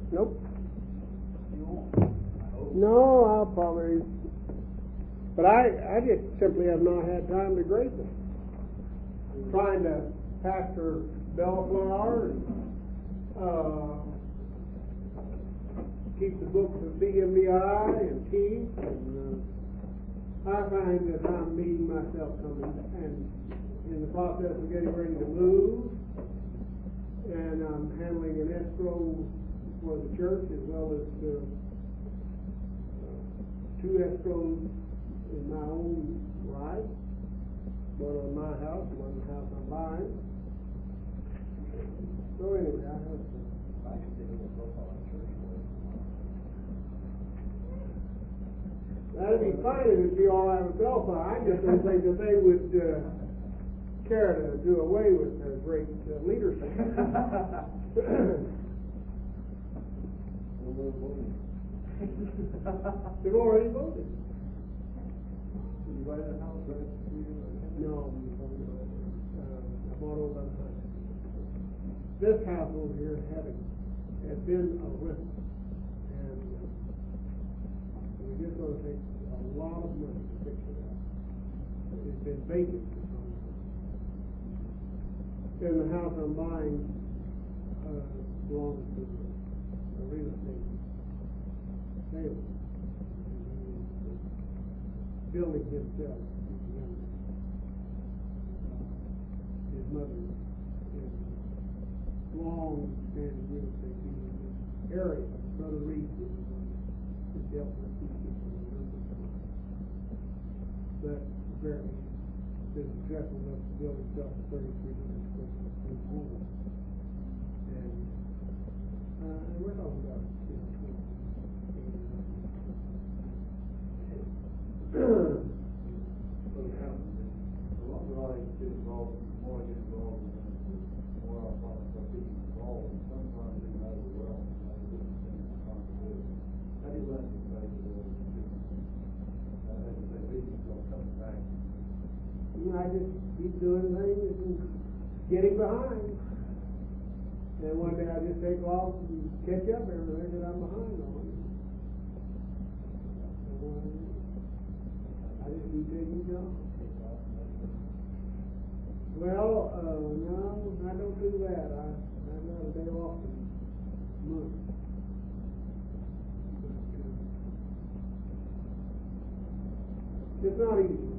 Nope. You won't? No, I'll probably. But I just simply have not had time to grade them. Trying to pastor Bellflower and keep the books of CMBI and Keith, and I find that I'm meeting myself coming and in the process of getting ready to move, and I'm handling an escrow for the church as well as two escrows in my own right, one on my house, one on the house I'm buying. So anyway, I have to. That'd be fine if it'd be all right with Delphi. I just don't think that they would care to do away with their great leadership. They've already voted. You buy that house, right? No, I bought over the house. This house over here had been a rental, and we're just going to take a lot of money to fix it up. It's been vacant for some time. And the house I'm buying belongs to a real estate sale. Building himself. His mother is long-standing real estate dealer in this area. Brother Reed has dealt with these people in numbers of times. But apparently been successful enough to build himself a 3,300 square foot home. And we're talking about, So the longer I get involved, the more I get involved, the more I find myself getting involved, and sometimes even overwhelmed, and I just think I'm trying to do it. How do you learn to say to those I had to say, meetings are coming back? I just keep doing things and getting behind. And one day I just take off and catch up everything that I'm behind on. I just keep taking jobs. Well, no, I don't do that. I have a day off a month. It's not easy.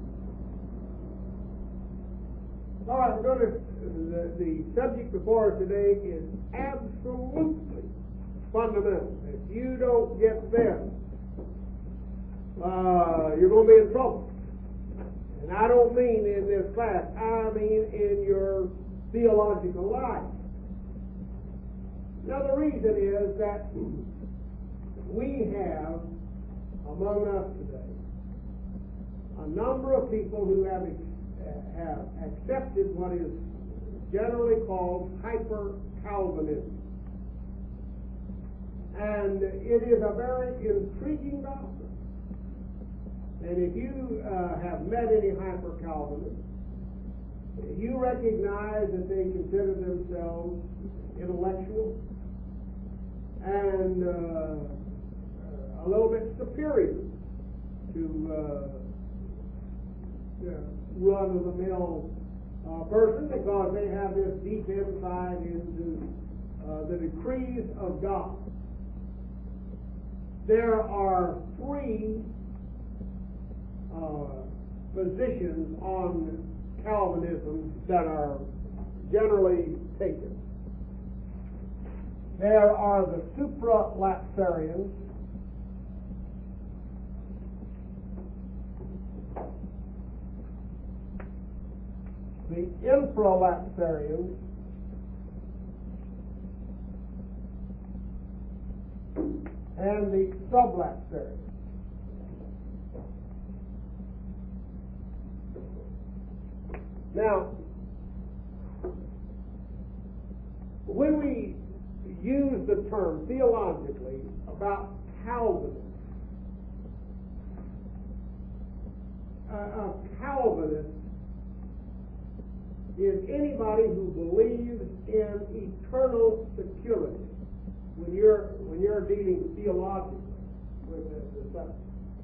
All right, we're going to. The subject before us today is absolutely fundamental. If you don't get this, you're going to be in trouble. And I don't mean in this class, I mean in your theological life. Now the reason is that we have among us today a number of people who have accepted what is generally called hyper-Calvinism. And it is a very intriguing doctrine. And if you have met any hyper-Calvinists, you recognize that they consider themselves intellectual and a little bit superior to run-of-the-mill person, because they have this deep insight into the decrees of God. There are three positions on Calvinism that are generally taken. There are the supralapsarians, the infralapsarians, and the sublapsarians. Now, when we use the term theologically about Calvinism, a Calvinist is anybody who believes in eternal security. when you're dealing theologically with the subject.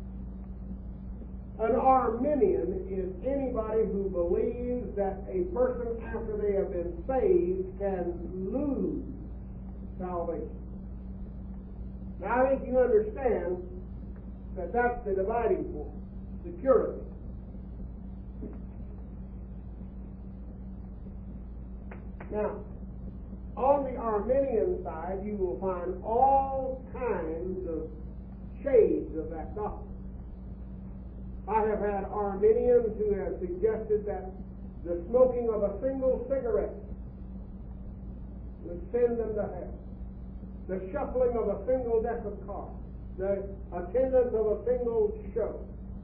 An Arminian is anybody who believes that a person after they have been saved can lose salvation. Now I think you understand that that's the dividing point, security. Now, on the Arminian side, you will find all kinds of shades of that doctrine. I have had Arminians who have suggested that the smoking of a single cigarette would send them to hell. The shuffling of a single deck of cards, the attendance of a single show.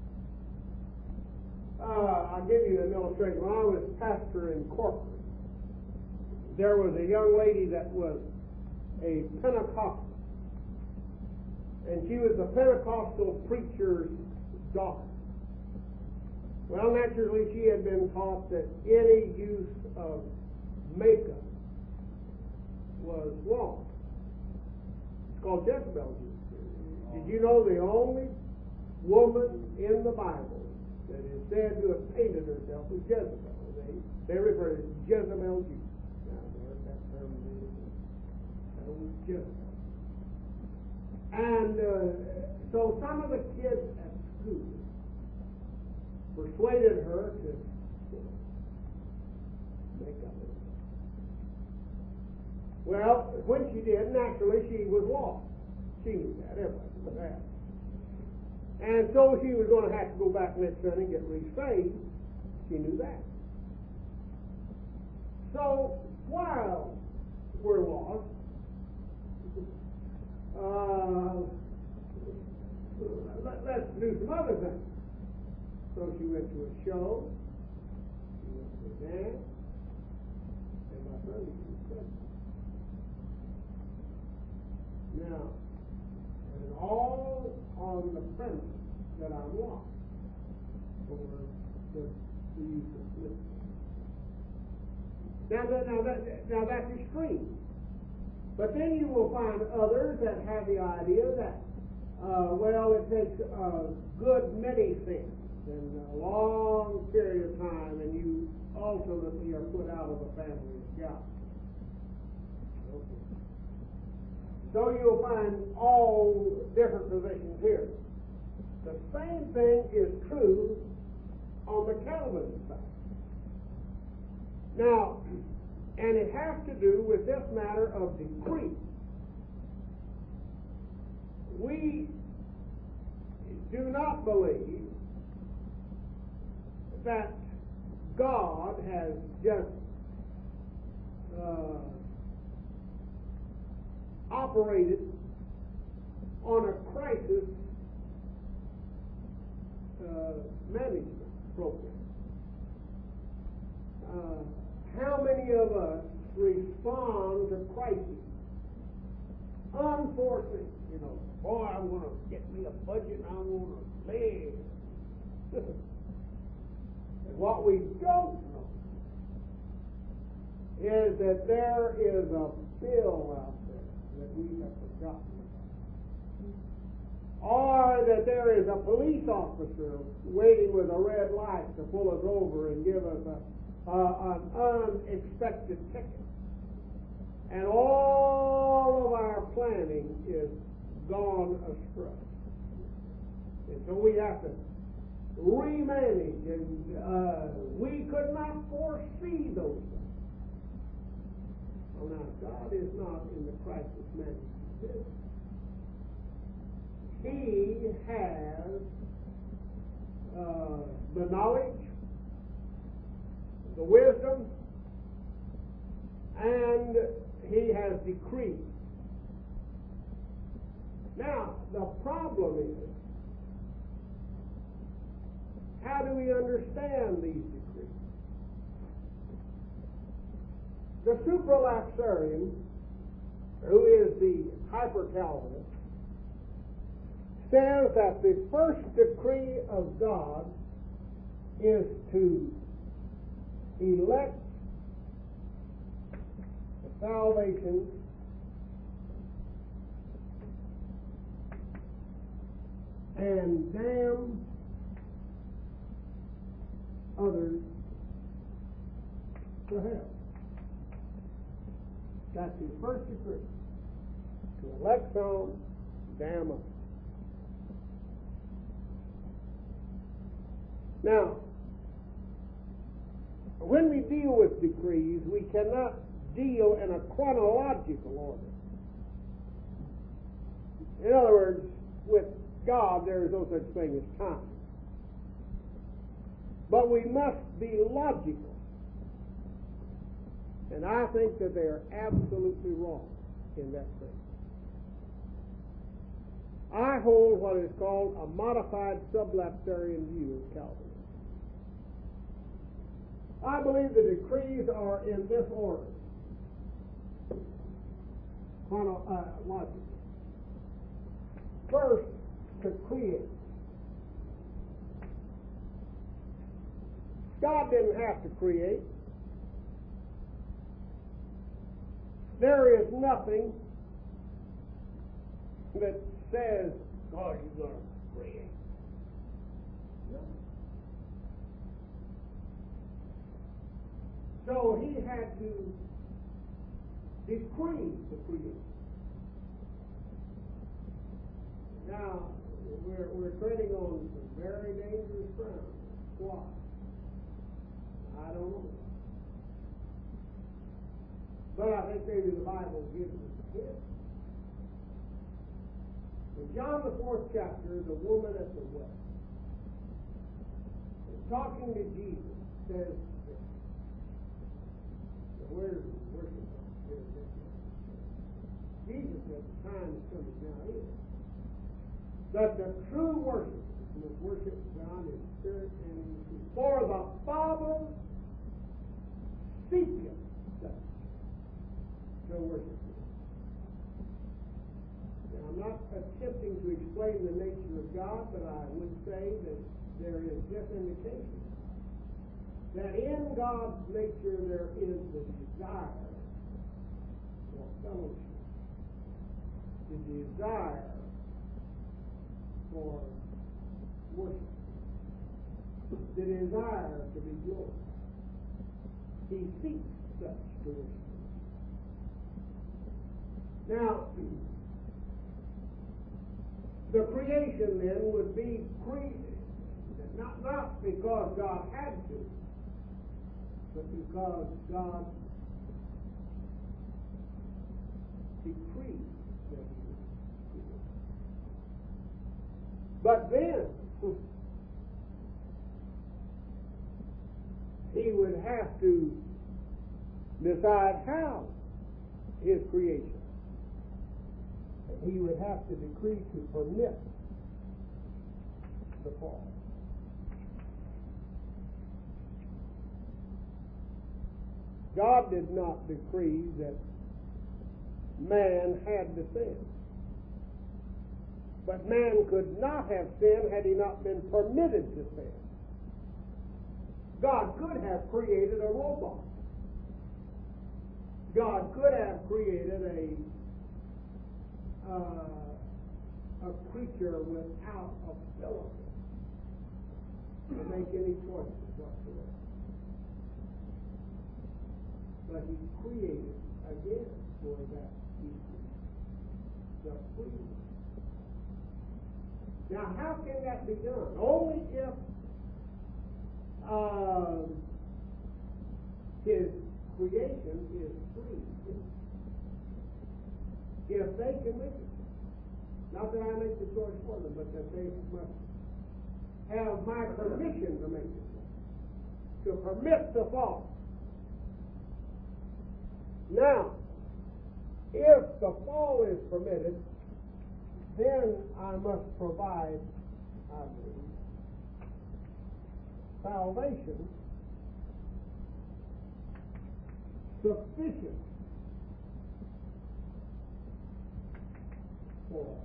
I'll give you an illustration. When I was pastor in Corcoran, there was a young lady that was a Pentecostal, and she was a Pentecostal preacher's daughter. Well, naturally, she had been taught that any use of makeup was wrong. It's called Jezebel juice. Did you know the only woman in the Bible that is said to have painted herself was Jezebel? They refer to it as Jezebel juice. Now, there's that term is. That was Jezebel. And so some of the kids at school persuaded her to make up it. Well, when she did, naturally she was lost. She knew that, everybody knew that. And so she was going to have to go back next Sunday and get resaved. She knew that. So while we're lost, let's do some other things. So she went to a show, she went to a dance, and my Sunday school study. Now, it is all on the premise that I'm lost for the use of sleep. Now that's extreme. But then you will find others that have the idea that, well, it takes a good many things and a long period of time, and you ultimately are put out of the family of God. Okay. So you'll find all different positions here. The same thing is true on the Calvinist side. Now, and it has to do with this matter of decree. We do not believe that God has just operated on a crisis management program. How many of us respond to crises unforeseen? You know, boy, I'm going to get me a budget and I'm going to live. And what we don't know is that there is a bill out there that we have forgotten about. Or that there is a police officer waiting with a red light to pull us over and give us an unexpected ticket. And all of our planning is gone astray. And so we have to remanage, and we could not foresee those things. Well, now, God is not in the crisis management business. He has the knowledge, the wisdom, and he has decreed. Now, the problem is, how do we understand these decrees? The supralapsarian, who is the hyper-Calvinist, says that the first decree of God is to elect the salvation and damn others to hell. That's his first decree. To elect some, damn others. Now, when we deal with decrees, we cannot deal in a chronological order. In other words, with God, there is no such thing as time. But we must be logical. And I think that they are absolutely wrong in that sense. I hold what is called a modified sublapsarian view of Calvinism. I believe the decrees are in this order. Logically. First, to create. God didn't have to create. There is nothing that says, God, you're going to create. No. So he had to decree the creation. Now, we're treading on some very dangerous ground. Why? I don't know. But I think maybe the Bible gives us a hint. In John the 4th chapter, the woman at the well, talking to Jesus, says, where's the worship? Jesus said, the time is coming now is that the true worshipers must worship God in spirit and in truth. For the Father seeketh such to worship Him. Now, I'm not attempting to explain the nature of God, but I would say that there is this indication that in God's nature there is the desire for fellowship, the desire for worship, the desire to be glorified. He seeks such to worship. Now, the creation then would be created, not because God had to, but because God decreed that He would create. But then, He would have to decide how His creation. He would have to decree to permit the fall. God did not decree that man had to sin. But man could not have sinned had he not been permitted to sin. God could have created a robot. God could have created a creature without ability to make any choices whatsoever. But He created again for that the free. Now, how can that be done? Only if His creation is free. If they can make it. Not that I make the choice for them, but that they must have my permission to make it. To permit the fall. Now, if the fall is permitted, then I must provide, I believe, salvation sufficient for us.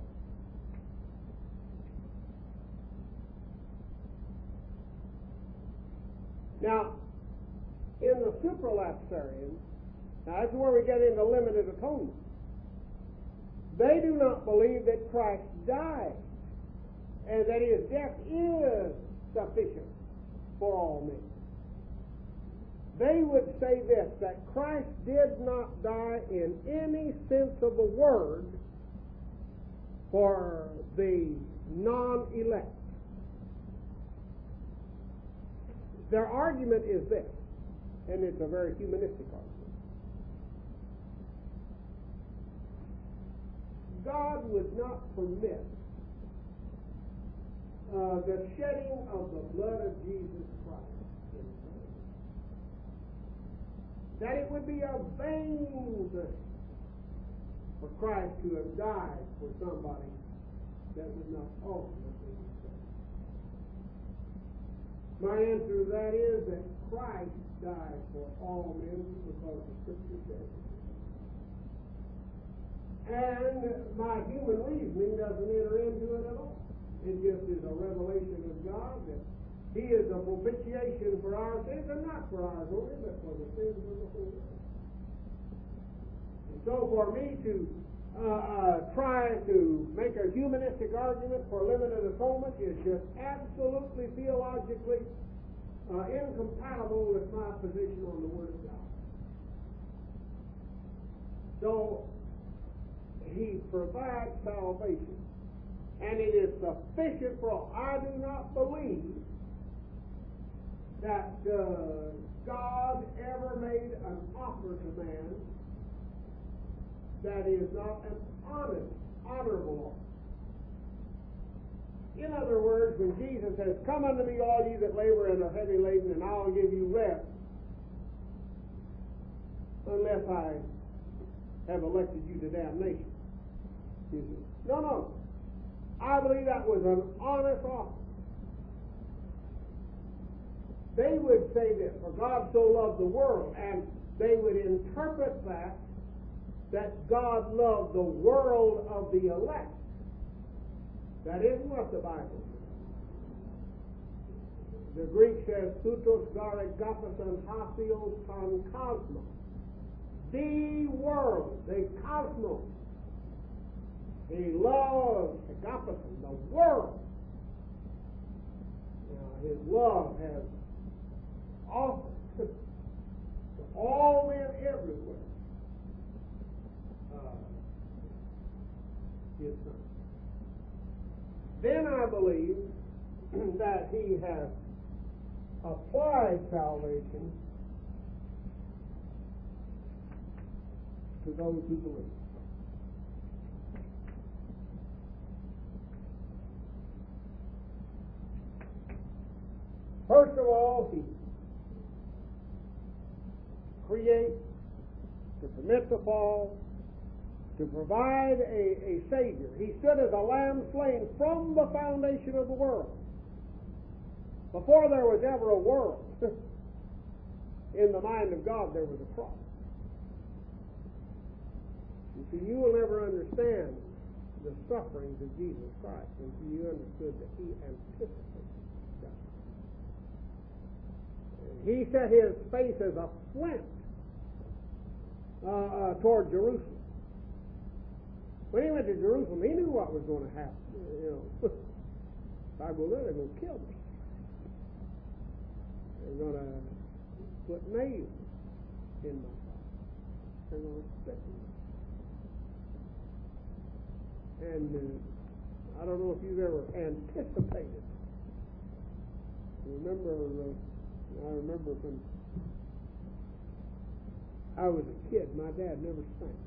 Now, in the supralapsarians, now that's where we get into limited atonement. They do not believe that Christ died and that his death is sufficient for all men. They would say this, that Christ did not die in any sense of the word for the non-elect. Their argument is this, and it's a very humanistic argument. God would not permit the shedding of the blood of Jesus Christ in vain. That it would be a vain thing for Christ to have died for somebody that would not ultimately be saved. My answer to that is that Christ died for all men because the Scripture says it. And my human reasoning doesn't enter into it at all. It just is a revelation of God that He is a propitiation for our sins, and not for ours only, but for the sins of the whole world. And so for me to try to make a humanistic argument for limited atonement is just absolutely theologically incompatible with my position on the Word of God. So He provides salvation, and it is sufficient for all. I do not believe that God ever made an offer to man that is not an honest, honorable offer. In other words, when Jesus says, "Come unto me, all ye that labor and are heavy laden, and I'll give you rest," unless I have elected you to damnation. No. I believe that was an honest offer. They would say this, "For God so loved the world," and they would interpret that God loved the world of the elect. That isn't what the Bible says. The Greek says, "Toutos garagapasan hasios ton cosmos." The world, the cosmos. He loves agapasan, the world. Now, His love has offered to all men everywhere His Son. Then I believe that He has applied salvation to those who believe. First of all, He creates to permit the fall, to provide a Savior. He stood as a lamb slain from the foundation of the world. Before there was ever a world, in the mind of God there was a cross. You see, you will never understand the sufferings of Jesus Christ until you understood that He anticipated that. He set His face as a flint toward Jerusalem. When He went to Jerusalem, He knew what was going to happen. If I go there, they're going to kill me. They're going to put nails in my body. They're going to spit me. And I don't know if you've ever anticipated. I remember when I was a kid, my dad never sang.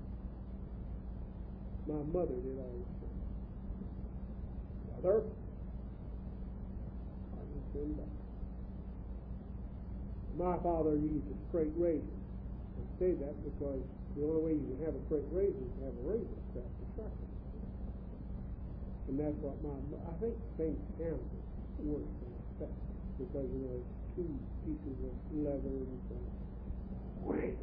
My mother did all the singing. Mother, I can sing back. My father used a straight razor. I say that because the only way you can have a straight razor is to have a razor strap to sharpen. And that's what I think St. Campbell works in effect, because there's two pieces of leather and wham!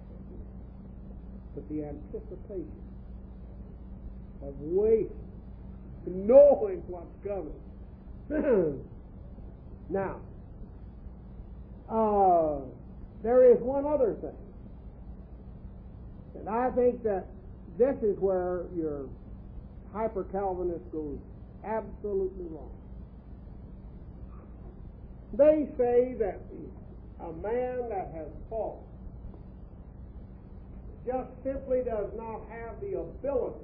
But the anticipation of waiting, knowing what's coming. Now, there is one other thing. And I think that this is where your hyper-Calvinist goes absolutely wrong. They say that a man that has fallen just simply does not have the ability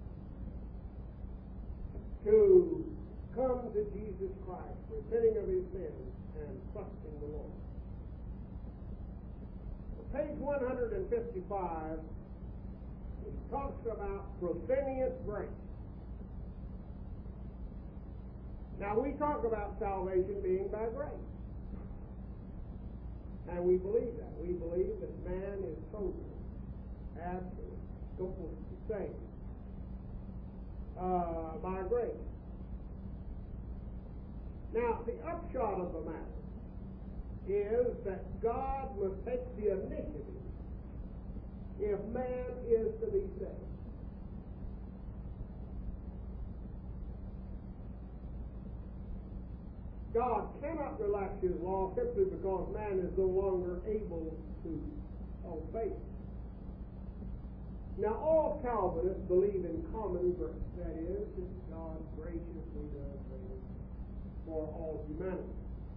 to come to Jesus Christ, repenting of his sins and trusting the Lord. Page 155, he talks about prevenient grace. Now, we talk about salvation being by grace. And we believe that. We believe that man is totally, absolutely, completely saved by grace. Now, the upshot of the matter is that God must take the initiative if man is to be saved. God cannot relax his law simply because man is no longer able to obey it. Now, all Calvinists believe in common grace. That is, that God graciously does things for all humanity.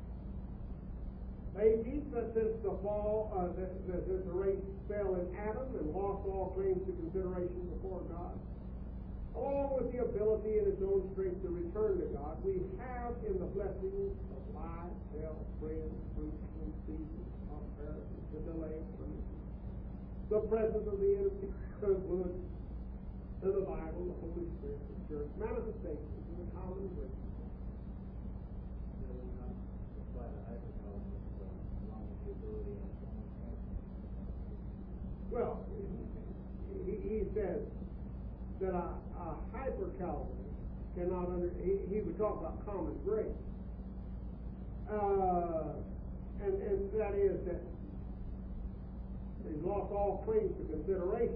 They teach that since the fall, that the race fell in Adam and lost all claims to consideration before God, along with the ability in its own strength to return to God, we have in the blessings of life, health, friends, fruits, and seasons, prosperity, the delay of punishment, the presence of the influence of the Bible, the Holy Spirit, the church, manifestations of the common grace. Well, he says that a hyper-Calvinist cannot he would talk about common grace. And that is that he's lost all claims to consideration.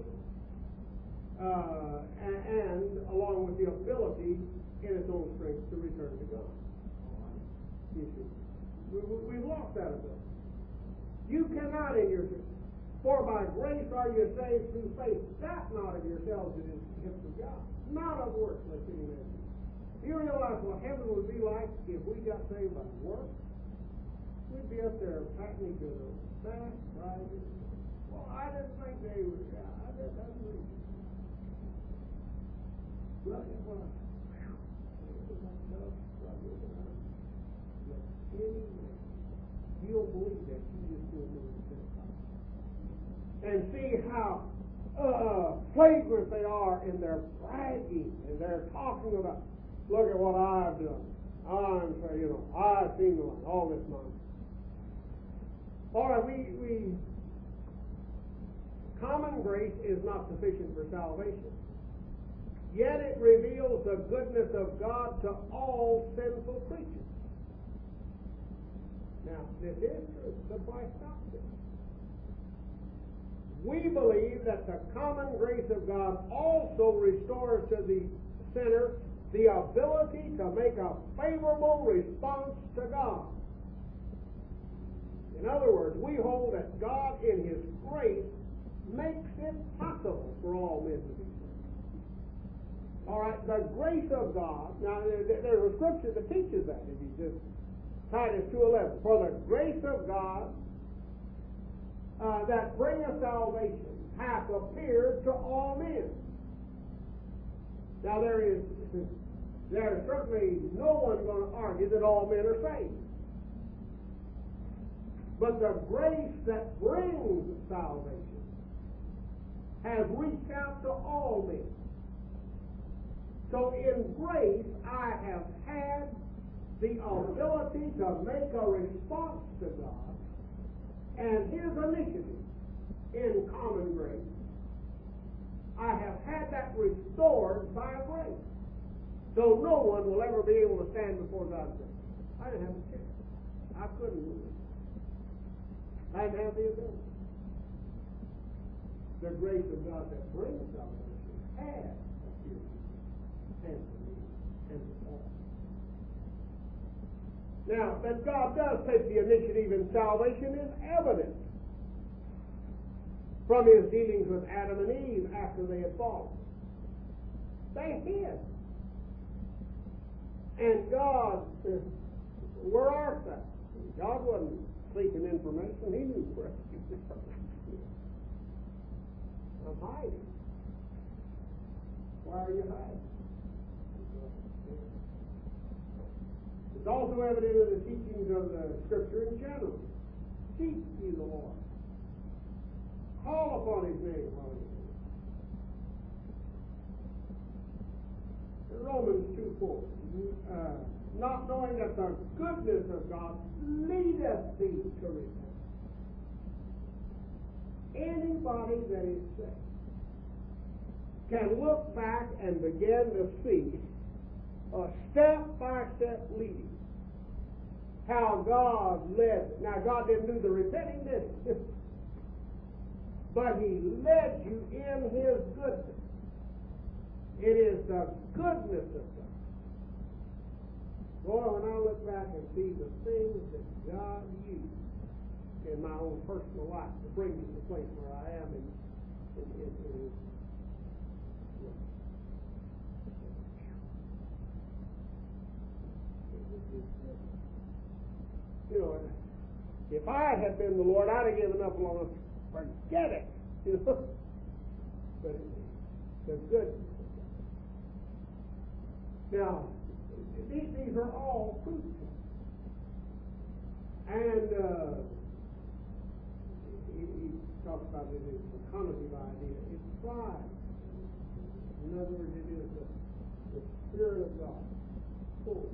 And along with the ability in its own strength to return to God. You see, we've lost that ability. You cannot in your for by grace are you saved through faith. That not of yourselves, it is the gift of God, not of works, lest any man be. Do you realize what heaven would be like if we got saved by works? We'd be up there patting each other on the back, right? Well, I didn't think they were. Yeah, I didn't agree. Look at what. You'll believe that you just don't know the Pentecost. And see how flagrant they are in their bragging and they're talking about, look at what I've done. I've seen the light, all this nonsense. All right, we common grace is not sufficient for salvation. Yet it reveals the goodness of God to all sinful creatures. Now, this is true. The Bible stops it. We believe that the common grace of God also restores to the sinner the ability to make a favorable response to God. In other words, we hold that God in His grace makes it possible for all men to be saved. All right, the grace of God. Now, there's a scripture that teaches that. If you just Titus 2:11. For the grace of God that bringeth salvation hath appeared to all men. Now there is certainly no one going to argue that all men are saved. But the grace that brings salvation has reached out to all men. So in grace I have had the ability to make a response to God and His initiative in common grace. I have had that restored by grace. So no one will ever be able to stand before God and say, I didn't have a chance. I couldn't do it. I didn't have the ability. The grace of God that brings salvation has appeared and to me and to all. Now, that God does take the initiative in salvation is evident from His dealings with Adam and Eve after they had fallen. They hid. And God, where art thou? God wasn't seeking information. He knew where he was. I'm hiding. Why are you hiding? It's also evident in the teachings of the Scripture in general. Seek ye the Lord. Call upon His name while He is near. Romans 2:4. Not knowing that the goodness of God leadeth thee to repentance. Anybody that is saved can look back and begin to see a step-by-step leading. How God led. Now, God didn't do the repenting, did He? But He led you in His goodness. It is the goodness of God. Boy, when I look back and see the things that God used in my own personal life to bring me to the place where I am in you know, if I had been the Lord, I'd have given up long. Forget it, you know. But the goodness. Now, these are all fruitful. And he talks about it as a cognitive idea. It thrives. In other words, it is the Spirit of God. Full.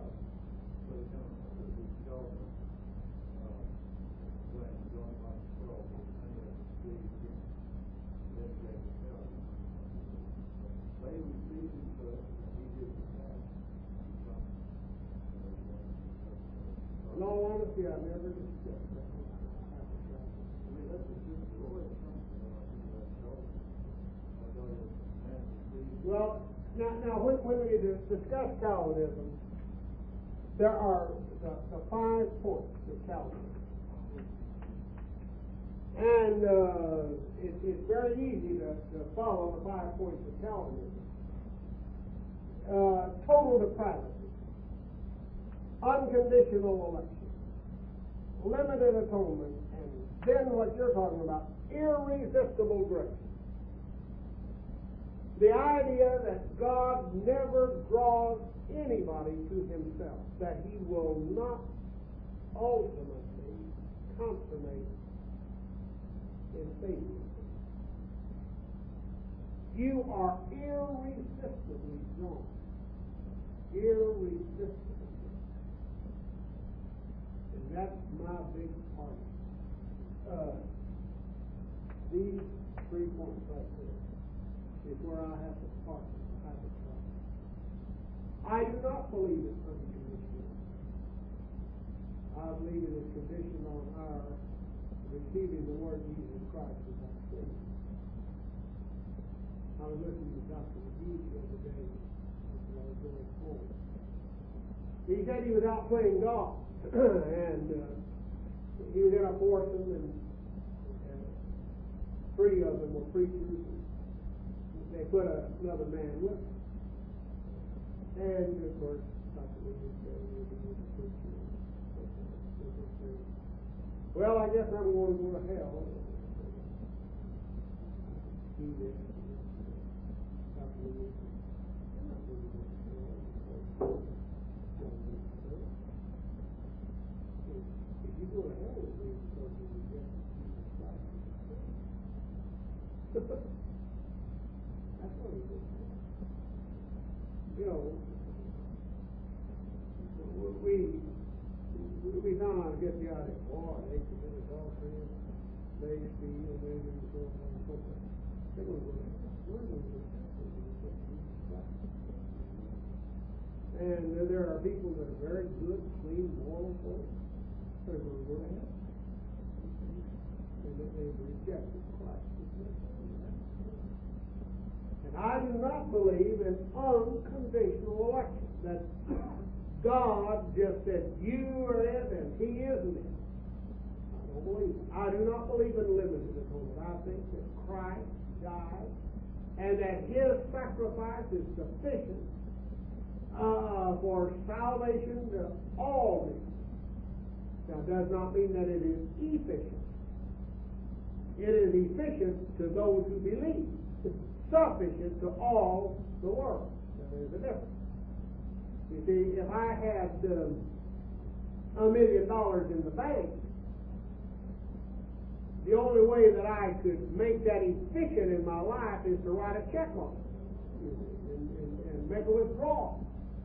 In all honesty, I've never discussed that. Well, now when we discuss Calvinism, there are the 5 points of Calvinism. And it's very easy to follow the 5 points of Calvinism. Total depravity, unconditional election, limited atonement, and then what you're talking about, irresistible grace. The idea that God never draws anybody to Himself, that He will not ultimately consummate in favor. You are irresistibly drawn. Irresistibly drawn. And that's my big part. These 3 points right there is where I have to part. I do not believe it's unconditional. I believe it is conditioned on our receiving the Lord Jesus Christ as our Savior. I was listening to Dr. McGee the other day as I was going home. He said he was out playing golf, and he was in a foursome, and 3 of them were preachers. They put another man with him. And of course, Dr. McGee said he was a preacher. Well, I guess I'm going to go to hell. He did. If you go to hell with me because you reject Jesus Christ, that's what he did. You know, we sometimes get the idea, boy, they committed adultery, they steal, and they do so on and so forth. They're going to go to hell. We're going to go to hell because we reject Jesus Christ. And there are people that are very good, clean, moral folk. They're going to go to hell. And they've rejected Christ. And I do not believe in unconditional election. That God just said, you are it and He isn't it. I don't believe it. I do not believe in limited atonement. I think that Christ died and that His sacrifice is sufficient for salvation to all men. Now, it does not mean that it is efficient. It is efficient to those who believe. It's sufficient to all the world. There is a difference. You see, if I had $1 million in the bank, the only way that I could make that efficient in my life is to write a check on it and make a withdrawal.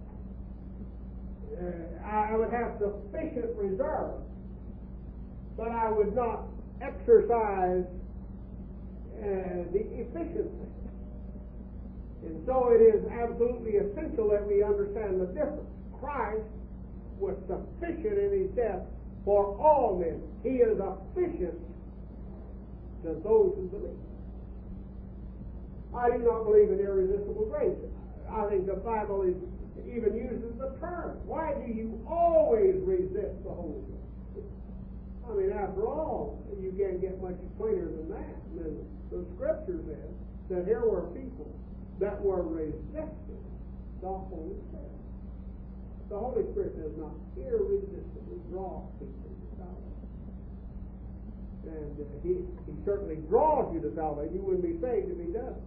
I would have sufficient reserve, but I would not exercise the efficiency. And so it is absolutely essential that we understand the difference. Christ was sufficient in his death for all men. He is efficient to those who believe. I do not believe in irresistible grace. I think the Bible even uses the term. Why do you always resist the Holy Ghost? I mean, after all, you can't get much plainer than that. And the Scripture says that here were people that were resisting the Holy Spirit. The Holy Spirit does not irresistibly draw people to salvation. And he certainly draws you to salvation. You wouldn't be saved if he doesn't.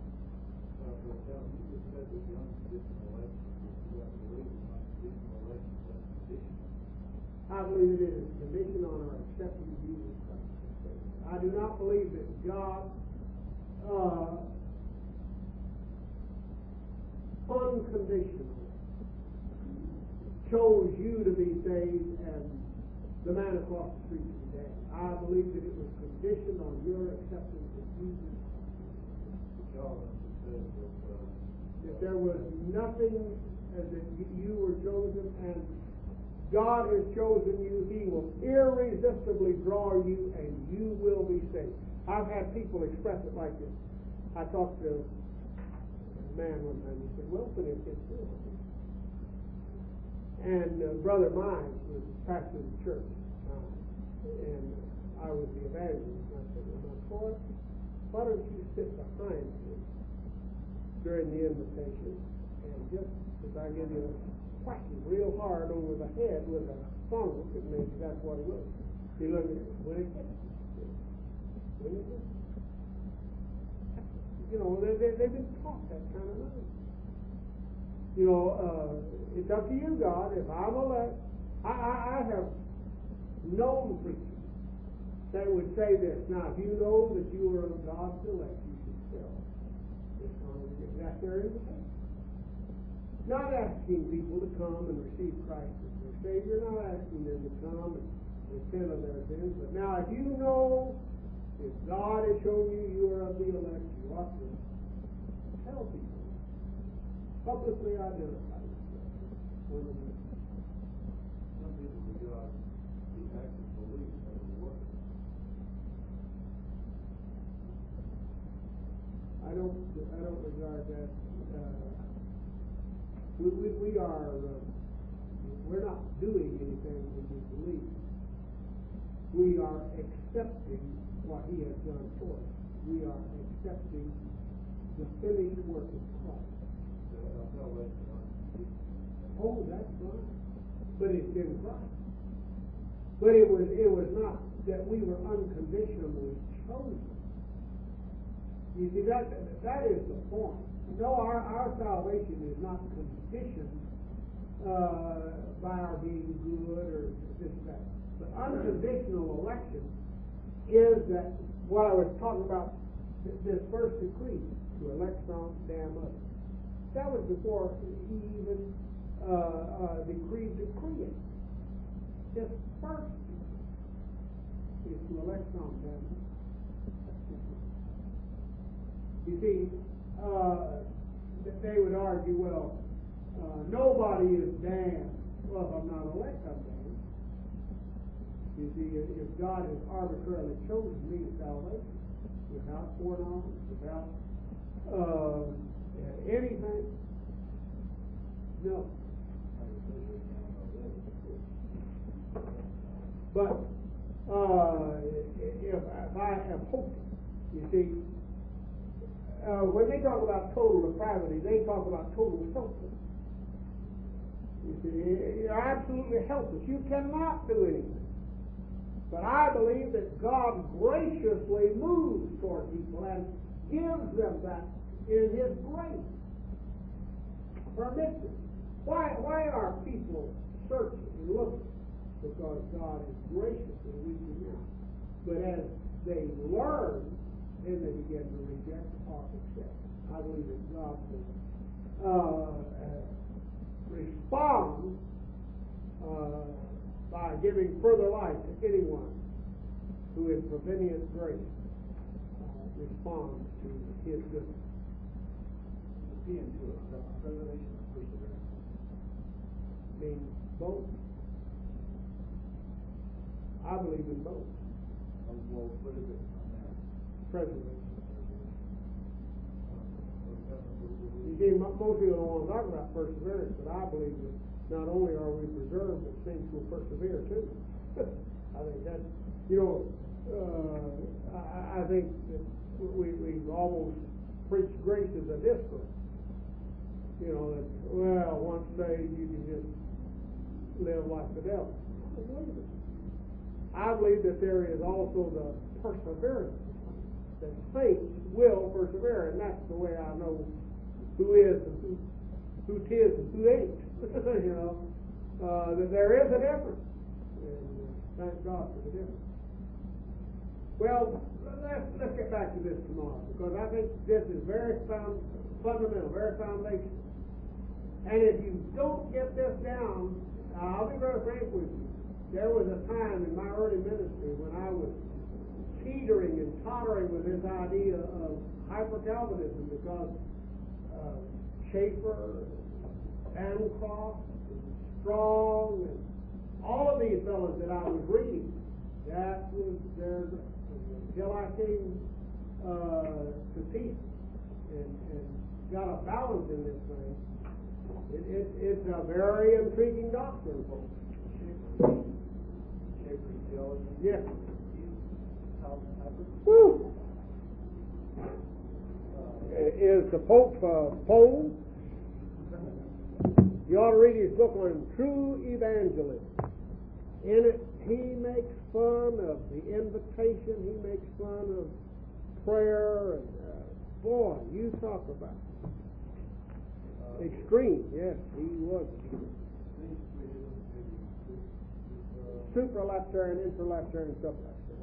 I believe it is a condition on our accepting Jesus Christ. I do not believe that God unconditionally chose you to be saved and the man across the street today. I believe that it was conditioned on your acceptance of Jesus Christ. That there was nothing that you were chosen, and God has chosen you. He will irresistibly draw you, and you will be saved. I've had people express it like this. I talked to a man one time. He said, "Wilson, it's true." And Brother Mines was pastor of the church, and I was the evangelist. And I said, "Well, my boy, why don't you sit behind me during the invitation, and just as I give you a whacking real hard over the head with a songbook," and maybe that's what it was. He looked at me, "When it hit?" When it hit? You know, they've been taught that kind of knowledge. You know, it's up to you, God. If I'm elect, I have known preachers that would say this. Now, if you know that you are of God's elect, you should still this congregation. That's their invitation. Not asking people to come and receive Christ as their Savior, not asking them to come and repent of their sins. But now, if you know, if God has shown you you are of the elect, you ought to tell people, publicly identify yourself. Some people regard the act of belief as a work. I don't regard that. We are we're not doing anything when we believe. We are accepting what He has done for us. We are accepting the finished work of Christ. Oh, that's right. But it's in Christ. But it was not that we were unconditionally chosen. You see, that is the point. No, our salvation is not conditioned by our being good or this or that. But unconditional election is that what I was talking about, this first decree, to elect some, damn others. That was before he even decreed decreeing. His first decree is to elect some, damn others. You see, they would argue, well, nobody is damned. Well, if I'm not elect, I'm damned. You see, if God has arbitrarily chosen me to salvation, without foreknowledge, without anything, no. But if I have hope, you see, when they talk about total depravity, they talk about total helplessness. You see, you're absolutely helpless. You cannot do anything. But I believe that God graciously moves toward people and gives them that in His grace. Permission. Why are people searching and looking? Because God is graciously reaching out. But as they learn, then they begin to reject or accept. I believe that God will respond by giving further life to anyone who in prevenient grace responds to His goodness. Being to a preservation of perseverance. Means both. I believe in both. Well, what is it on that? Preservation. You see, most people don't want to talk about perseverance, but I believe that not only are we preserved, but things will persevere too. I think that's, I think that we've almost preached grace as a discourse. That, well, once saved, you can just live like the devil. I don't believe it. I believe that there is also the perseverance, that saints will persevere, and that's the way I know who is and who tis and who ain't. That there is a difference, and thank God for the difference. Well, let's get back to this tomorrow, because I think this is very fundamental, very foundational. And if you don't get this down, I'll be very frank with you. There was a time in my early ministry when I was teetering and tottering with this idea of hyper-Calvinism, because Schaeffer, Bancroft, Strong, and all of these fellows that I was reading, that was their, until I came to peace and got a balance in this thing. It's a very intriguing doctrine, folks. Schaeffer's theology. Yes. Woo! Is the Pope Pole? You ought to read his book on true evangelism. In it, he makes fun of the invitation. He makes fun of prayer. And boy, you talk about extreme. Yes, he was. Supralapsarian, infralapsarian, sublapsarian.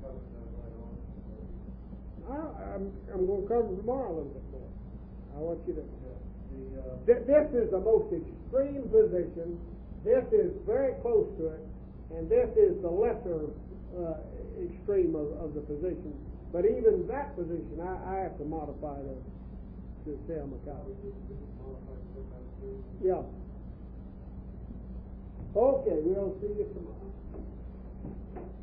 I'm going to cover tomorrow a little bit more. I want you to. This is the most extreme position. This is very close to it, and this is the lesser extreme of the position. But even that position, I have to modify to sell my copy. Yeah. Okay, we'll see you tomorrow.